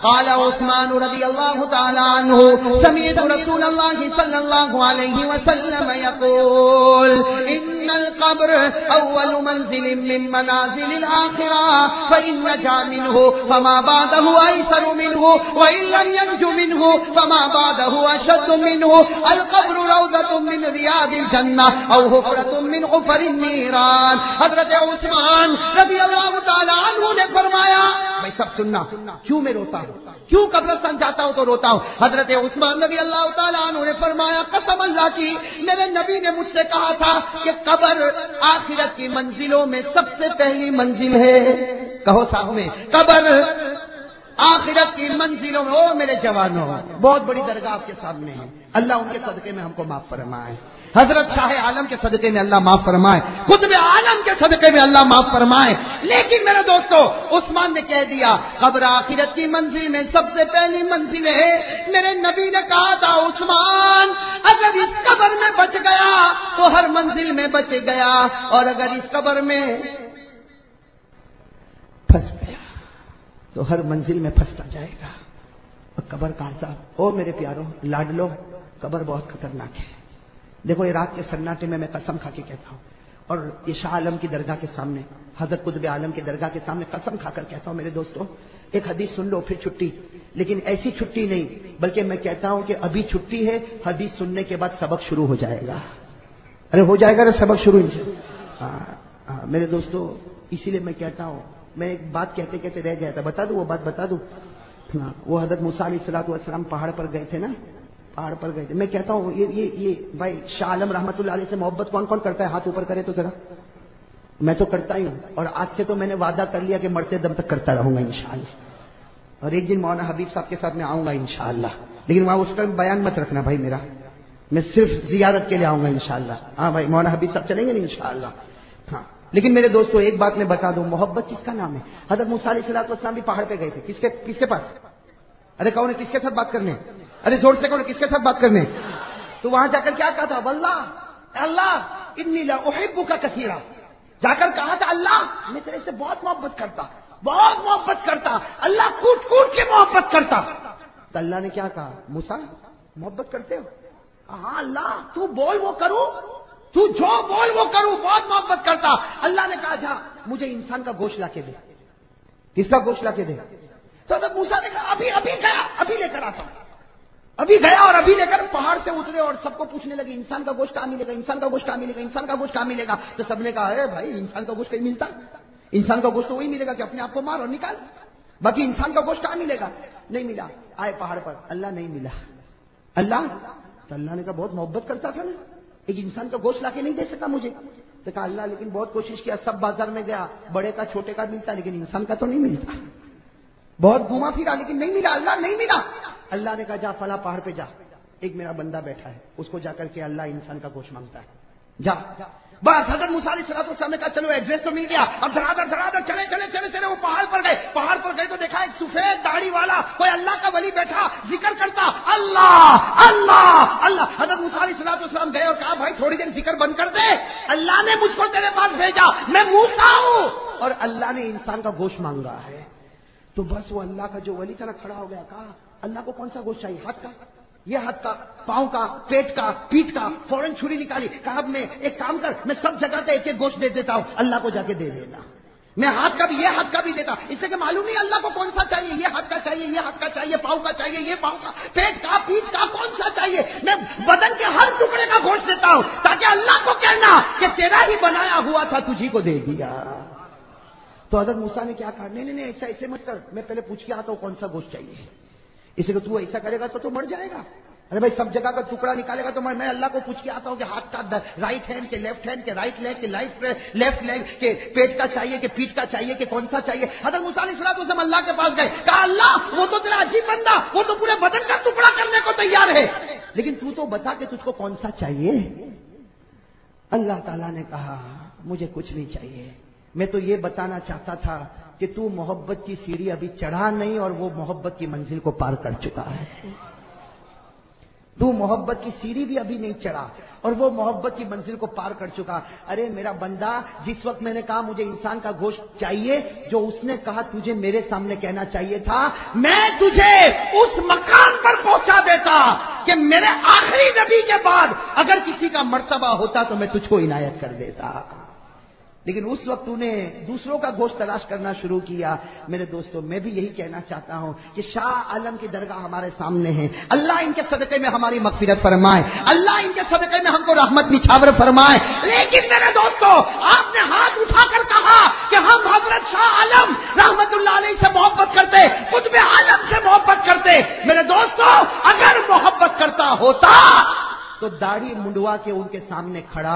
قال عثمان رضی اللہ تعالی عنہ سمعت رسول اللہ صلی اللہ علیہ وسلم یقول ان القبر اول منزل من منازل الاخرہ فإن نجا منه فما بعده ایسر منه وإن لم ينج منه فما بعده اشد منه القبر روضة من ریاض الجنہ او حفرة من حفر النیران۔ حضرت عثمان رضی اللہ تعالی عنہ نے فرمایا، میں سب سننا کیوں میں روتا ہوں، کیوں قبرستان جاتا ہوں تو روتا ہوں۔ حضرت عثمان رضی اللہ تعالیٰ عنہ نے فرمایا، قسم اللہ کی میرے نبی نے مجھ سے کہا تھا کہ قبر آخرت کی منزلوں میں سب سے پہلی منزل ہے۔ کہو صاحب میں قبر آخرت کی منزلوں میں، او میرے جوانوں بہت بڑی درگاہ آپ کے سامنے ہے، اللہ ان کے صدقے میں ہم کو معاف فرمائے، حضرت شاہ عالم کے صدقے میں اللہ معاف فرمائے، قطب عالم کے صدقے میں اللہ معاف فرمائے۔ لیکن میرے دوستو عثمان نے کہہ دیا قبر آخرت کی منزل میں سب سے پہلی منزل ہے۔ میرے نبی نے کہا تھا عثمان اگر اس قبر میں بچ گیا تو ہر منزل میں بچ گیا، اور اگر اس قبر میں پھنس گیا تو ہر منزل میں پھنستا جائے گا۔ اور قبر کا عذاب، او میرے پیارو لاڈلو، قبر بہت خطرناک ہے۔ دیکھو یہ رات کے سناٹے میں قسم کھا کے کہتا ہوں، اور یہ شاہ عالم کی درگاہ کے سامنے، حضرت قطب عالم کی درگاہ کے سامنے قسم کھا کر کہتا ہوں میرے دوستوں، ایک حدیث سن لو پھر چھٹی، لیکن ایسی چھٹی نہیں بلکہ میں کہتا ہوں کہ ابھی چھٹی ہے، حدیث سننے کے بعد سبق شروع ہو جائے گا۔ ارے ہو جائے گا نا سبق شروع میرے دوستوں، اسی لیے میں کہتا ہوں، میں ایک بات کہتے کہتے رہ گیا تھا، بتا دوں وہ بات بتا دوں۔ وہ حضرت موسیٰ علیہ السلام پہاڑ پر گئے تھے نا، پہاڑ پر گئے تھے۔ میں کہتا ہوں یہ بھائی شاہ عالم رحمۃ اللہ علیہ سے محبت کون کون کرتا ہے؟ ہاتھ اوپر کرے تو ذرا۔ میں تو کرتا ہی ہوں، اور آج سے تو میں نے وعدہ کر لیا کہ مرتے دم تک کرتا رہوں گا انشاءاللہ، اور ایک دن مولانا حبیب صاحب کے ساتھ میں آؤں گا انشاءاللہ، لیکن وہاں اس کا بیان مت رکھنا بھائی میرا، میں صرف زیارت کے لیے آؤں گا انشاءاللہ۔ ہاں بھائی مولانا حبیب صاحب چلیں گے نا انشاءاللہ۔ ہاں لیکن میرے دوستوں ایک بات میں بتا دوں، محبت کس کا نام ہے؟ حضرت موسیٰ علیہ السلام بھی پہاڑ پہ گئے تھے، کس کے پاس؟ ارے کون ہے؟ کس کے ساتھ بات کرنے؟ ارے زور سے کون؟ کس کے ساتھ بات کرنے؟ تو وہاں جا کر کیا کہا تھا؟ واللہ اللہ انی لا احبک کثیرا، جا کر کہا تھا اللہ میں تیرے سے بہت محبت کرتا، بہت محبت کرتا، اللہ کوٹ کوٹ کے محبت کرتا۔ تو اللہ نے کیا کہا؟ موسیٰ محبت کرتے ہو؟ ہاں اللہ تو بول وہ کروں، تو جو بول وہ کروں، بہت محبت کرتا۔ اللہ نے کہا جا مجھے انسان کا گوشت لا کے دے۔ کس کا گوشت لا کے دے؟ تو حضرت موسیٰ نے کہا ابھی گیا، ابھی لے کر آتا ہوں۔ ابھی گیا اور ابھی لے کر پہاڑ سے اترے اور سب کو پوچھنے لگے انسان کا گوشت کہاں ملے گا، انسان کا گوشت کہاں ملے گا، انسان کا گوشت کہاں ملے گا؟ تو سب نے کہا ارے بھائی انسان کا گوشت کہیں ملتا؟ انسان کا گوشت تو وہی ملے گا کہ اپنے آپ کو مار اور نکال، باقی انسان کا گوشت کہاں ملے گا؟ نہیں ملا۔ آئے پہاڑ پر، اللہ نہیں ملا۔ اللہ تو اللہ نے کہا بہت محبت کرتا تھا نا، ایک انسان کا گوشت لا کے نہیں دے سکا مجھے؟ تو کہا اللہ لیکن بہت کوشش کیا، سب بازار میں گیا، بڑے کا چھوٹے کا ملتا لیکن انسان کا تو نہیں ملتا، بہت گھوما پھرا لیکن نہیں ملا، اللہ نہیں ملا۔ اللہ نے کہا جا فلاں پہاڑ پہ جا، ایک میرا بندہ بیٹھا ہے، اس کو جا کر کے اللہ انسان کا گوشت مانگتا ہے، جا۔ بس حضرت موسیٰ علیہ السلام نے کہا چلو ایڈریس تو مل گیا، اب دھڑا دھڑ چلے وہ پہاڑ پر گئے تو دیکھا ایک سفید داڑھی والا کوئی اللہ کا ولی بیٹھا ذکر کرتا، اللہ اللہ اللہ۔ حضرت موسیٰ علیہ السلام گئے اور کہا بھائی تھوڑی دیر ذکر بند کر دے، اللہ نے مجھ کو تیرے پاس بھیجا، میں موسیٰ ہوں اور اللہ نے انسان کا گوشت مانگا ہے۔ تو بس وہ اللہ کا جو ولی تھا نا کھڑا ہو گیا، کہا اللہ کو کون سا گوشت چاہیے؟ ہاتھ کا، یہ ہاتھ کا، پاؤں کا، پیٹ کا، پیٹھ کا؟ فوراً چھری نکالی، کہا اب میں ایک کام کر، میں سب جگہ سے ایک ایک گوشت دے دیتا ہوں، اللہ کو جا کے دے دینا، میں ہاتھ کا بھی یہ ہاتھ کا بھی دیتا، اس سے کہ معلوم نہیں اللہ کو کون سا چاہیے، یہ ہاتھ کا چاہیے، یہ ہاتھ کا چاہیے، پاؤں کا چاہیے، یہ پاؤں کا، پیٹ کا، پیٹھ کا، کون سا چاہیے؟ میں بدن کے ہر ٹکڑے کا گوشت دیتا ہوں تاکہ اللہ کو کہنا کہ تیرا ہی بنایا ہوا تھا تجھی کو دے دیا۔ تو حضرت موسیٰ نے کیا کہا؟ نہیں ایسے مت کر، میں پہلے پوچھ کے آتا ہوں کون سا گوشت چاہیے، اسے کہ تو ایسا کرے گا تو مر جائے گا۔ ارے بھائی سب جگہ کا ٹکڑا نکالے گا تو میں اللہ کو پوچھ کے آتا ہوں کہ ہاتھ کا رائٹ ہینڈ کے لیفٹ ہینڈ کے رائٹ لیگ کے لیفٹ لیگ کے پیٹ کا چاہیے کہ پیٹھ کا چاہیے کہ کون سا چاہیے؟ حضرت موسیٰ علیہ السلام اللہ کے پاس گئے، کہا اللہ وہ تو تیرا عجیب بندہ، وہ تو پورے بدن کا ٹکڑا کرنے کو تیار ہے، لیکن تو بتا کہ تجھ کو کون سا چاہیے؟ اللہ تعالیٰ نے کہا مجھے کچھ نہیں چاہیے، میں تو یہ بتانا چاہتا تھا کہ تو محبت کی سیڑھی ابھی چڑھا نہیں اور وہ محبت کی منزل کو پار کر چکا ہے۔ تو محبت کی سیڑھی بھی ابھی نہیں چڑھا اور وہ محبت کی منزل کو پار کر چکا. ارے میرا بندہ، جس وقت میں نے کہا مجھے انسان کا گوشت چاہیے، جو اس نے کہا تجھے میرے سامنے کہنا چاہیے تھا، میں تجھے اس مقام پر پہنچا دیتا کہ میرے آخری نبی کے بعد اگر کسی کا مرتبہ ہوتا تو میں تجھ کو عنایت کر دیتا. لیکن اس وقت تو نے دوسروں کا گوشت تلاش کرنا شروع کیا. میرے دوستوں، میں بھی یہی کہنا چاہتا ہوں کہ شاہ عالم کی درگاہ ہمارے سامنے ہے. اللہ ان کے صدقے میں ہماری مغفرت فرمائے، اللہ ان کے صدقے میں ہم کو رحمت نچھاور فرمائے. لیکن میرے دوستوں، آپ نے ہاتھ اٹھا کر کہا کہ ہم حضرت شاہ عالم رحمت اللہ علیہ سے محبت کرتے، قطب عالم سے محبت کرتے. میرے دوستوں، اگر محبت کرتا ہوتا تو داڑھی منڈوا کے ان کے سامنے کھڑا،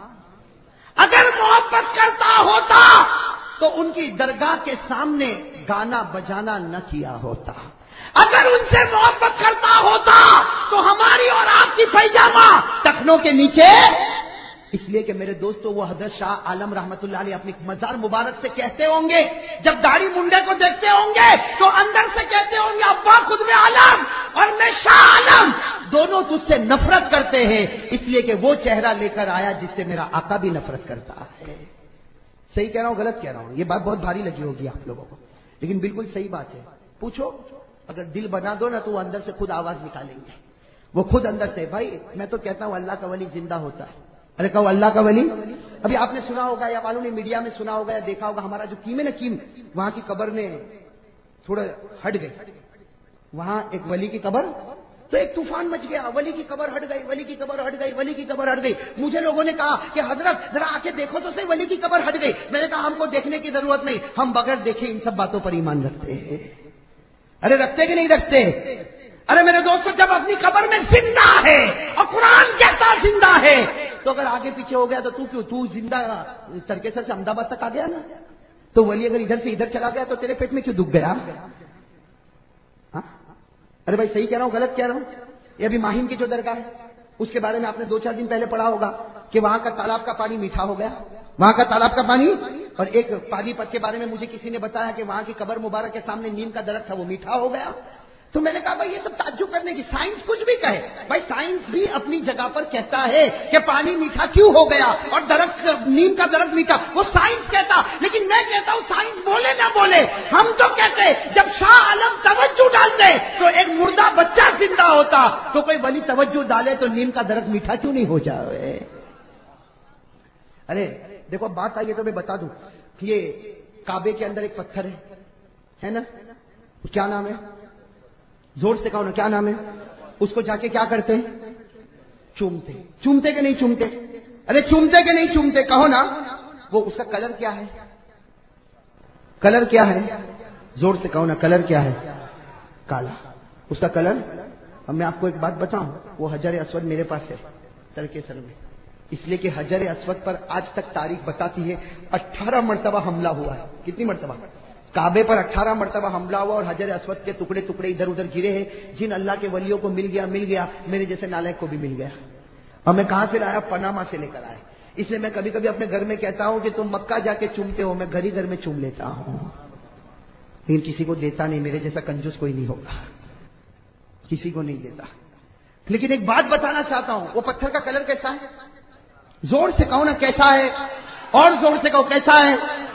اگر محبت کرتا ہوتا تو ان کی درگاہ کے سامنے گانا بجانا نہ کیا ہوتا. اگر ان سے محبت کرتا ہوتا تو ہماری اور آپ کی پیجامہ ٹخنوں کے نیچے. اس لیے کہ میرے دوستوں، وہ حضرت شاہ عالم رحمت اللہ علیہ اپنی مزار مبارک سے کہتے ہوں گے، جب داڑھی منڈے کو دیکھتے ہوں گے تو اندر سے کہتے ہوں گے، ابا خود میں عالم اور میں شاہ عالم دونوں تجھ سے نفرت کرتے ہیں، اس لیے کہ وہ چہرہ لے کر آیا جس سے میرا آقا بھی نفرت کرتا ہے. صحیح کہہ رہا ہوں غلط کہہ رہا ہوں؟ یہ بات بہت بھاری لگی ہوگی آپ لوگوں کو، لیکن بالکل صحیح بات ہے. پوچھو، اگر دل بنا دو نا تو وہ اندر سے خود آواز نکالیں گے. وہ خود اندر سے. بھائی میں تو کہتا ہوں اللہ کا ولی زندہ ہوتا ہے. ارے کہو اللہ کا ولی. ابھی آپ نے سنا ہوگا یا معلوم نہیں میڈیا میں سنا ہوگا یا دیکھا ہوگا، ہمارا جو کیم ہے نا، کیم، وہاں کی قبر نے تھوڑا ہٹ گئی. وہاں ایک ولی کی قبر، تو ایک طوفان مچ گیا، ولی کی قبر ہٹ گئی، ولی کی قبر ہٹ گئی، ولی کی قبر ہٹ گئی. مجھے لوگوں نے کہا کہ حضرت ذرا آ کے دیکھو تو صحیح، ولی کی قبر ہٹ گئی. میں نے کہا ہم کو دیکھنے کی ضرورت نہیں، ہم بغیر دیکھے ان سب باتوں پر ایمان رکھتے ہیں. ارے رکھتے کہ نہیں رکھتے؟ ارے میرے دوستو، جب اپنی قبر میں زندہ ہے اور قرآن کہتا زندہ ہے، تو اگر آگے پیچھے ہو گیا تو تو زندہ ترکیسر سے احمد آباد تک آ گیا نا. تو ولی اگر ادھر سے ادھر چلا گیا تو تیرے پیٹ میں کیوں دکھ گیا؟ ارے بھائی صحیح کہہ رہا ہوں غلط کہہ رہا ہوں؟ یہ ابھی ماہیم کی جو درگاہ ہے، اس کے بارے میں آپ نے 2-4 دن پہلے پڑھا ہوگا کہ وہاں کا تالاب کا پانی میٹھا ہو گیا. وہاں کا تالاب کا پانی. اور ایک پانی پت کے بارے میں مجھے کسی نے بتایا کہ وہاں کی قبر مبارک کے سامنے نیم کا درخت تھا، وہ میٹھا ہو گیا. تو میں نے کہا بھائی یہ سب تعجب کرنے کی، سائنس کچھ بھی کہے، بھائی سائنس بھی اپنی جگہ پر کہتا ہے کہ پانی میٹھا کیوں ہو گیا اور درخت نیم کا درخت میٹھا، وہ سائنس کہتا. لیکن میں کہتا ہوں سائنس بولے نہ بولے، ہم تو کہتے جب شاہ عالم توجہ ڈالتے تو ایک مردہ بچہ زندہ ہوتا، تو کوئی ولی توجہ ڈالے تو نیم کا درخت میٹھا کیوں نہیں ہو جائے؟ ارے دیکھو بات آئی ہے تو میں بتا دوں، یہ کعبے کے اندر ایک پتھر ہے نا، کیا نام ہے؟ زور سے کہو نا، کیا نام ہے؟ اس کو جا کے کیا کرتے ہیں؟ چومتے. چومتے کہ نہیں چومتے؟ ارے چومتے کہ نہیں چومتے؟ کہو نا. وہ اس کا کلر کیا ہے؟ کلر کیا ہے؟ زور سے کہو نا، کلر کیا ہے؟ کالا. اس کا کلر. اب میں آپ کو ایک بات بتاؤں، وہ حجر اسود میرے پاس ہے ترکیسر میں، اس لیے کہ حجر اسود پر آج تک تاریخ بتاتی ہے 18 مرتبہ حملہ ہوا ہے. کتنی مرتبہ؟ کعبے پر 18 مرتبہ حملہ ہوا اور حجر اسود کے ٹکڑے ٹکڑے ادھر ادھر گرے ہیں. جن اللہ کے ولیوں کو مل گیا، میرے جیسے نالائق کو بھی مل گیا. اور میں کہاں سے لایا؟ پناما سے لے کر آیا. اس لیے میں کبھی کبھی اپنے گھر میں کہتا ہوں کہ تم مکہ جا کے چومتے ہو، میں گھر ہی گھر میں چوم لیتا ہوں، لیکن کسی کو دیتا نہیں. میرے جیسا کنجوس کوئی نہیں ہوگا، کسی کو نہیں دیتا. لیکن ایک بات بتانا چاہتا ہوں، وہ پتھر کا کلر کیسا ہے؟ زور سے کہو نا کیسا ہے، اور زور سے کہو کیسا ہے.